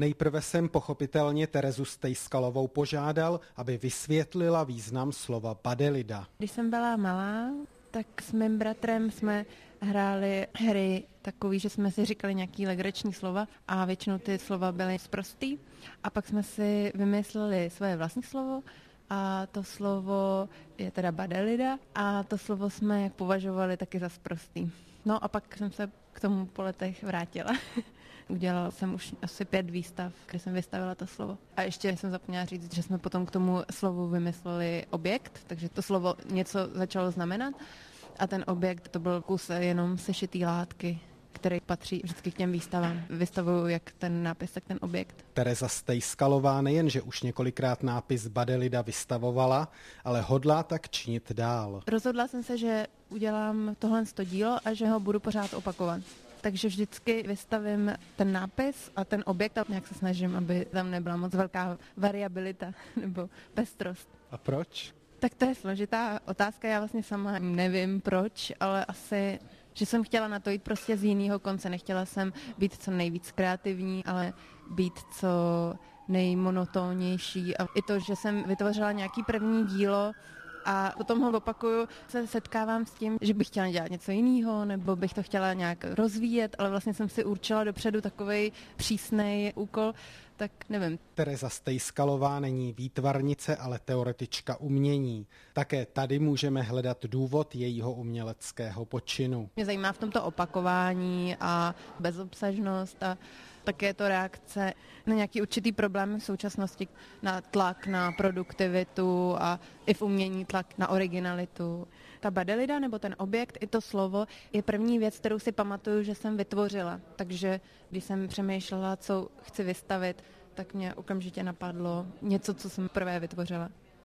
Nejprve jsem pochopitelně Terezu Stejskalovou požádal, aby vysvětlila význam slova badelida. Když jsem byla malá, tak s mým bratrem jsme hráli hry takový, že jsme si říkali nějaký legrační slova a většinou ty slova byly sprostý. A pak jsme si vymysleli svoje vlastní slovo a to slovo je teda badelida a to slovo jsme považovali taky za sprostý. No a pak jsem se k tomu po letech vrátila. Udělala jsem už asi 5 výstav, kde jsem vystavila to slovo. A ještě jsem zapomněla říct, že jsme potom k tomu slovu vymysleli objekt, takže to slovo něco začalo znamenat a ten objekt to byl kus jenom sešitý látky, který patří vždycky k těm výstavám. Vystavuju jak ten nápis, tak ten objekt. Tereza Stejskalová nejenže už několikrát nápis badelida vystavovala, ale hodlá tak činit dál. Rozhodla jsem se, že udělám tohle dílo a že ho budu pořád opakovat. Takže vždycky vystavím ten nápis a ten objekt a nějak se snažím, aby tam nebyla moc velká variabilita nebo pestrost. A proč? Tak to je složitá otázka, já vlastně sama nevím proč, ale asi, že jsem chtěla na to jít prostě z jiného konce. Nechtěla jsem být co nejvíc kreativní, ale být co nejmonotónnější. A i to, že jsem vytvořila nějaký první dílo, a potom ho opakuju, se setkávám s tím, že bych chtěla dělat něco jiného, nebo bych to chtěla nějak rozvíjet, ale vlastně jsem si určila dopředu takovej přísnej úkol, tak nevím. Tereza Stejskalová není výtvarnice, ale teoretička umění. Také tady můžeme hledat důvod jejího uměleckého počinu. Mě zajímá v tomto opakování a bezobsažnost a také je to reakce na nějaký určitý problém v současnosti, na tlak na produktivitu a i v umění tlak na originalitu. Ta badelida nebo ten objekt, i to slovo, je první věc, kterou si pamatuju, že jsem vytvořila. Takže když jsem přemýšlela, co chci vystavit, tak mě okamžitě napadlo něco, co jsem prvé vytvořila.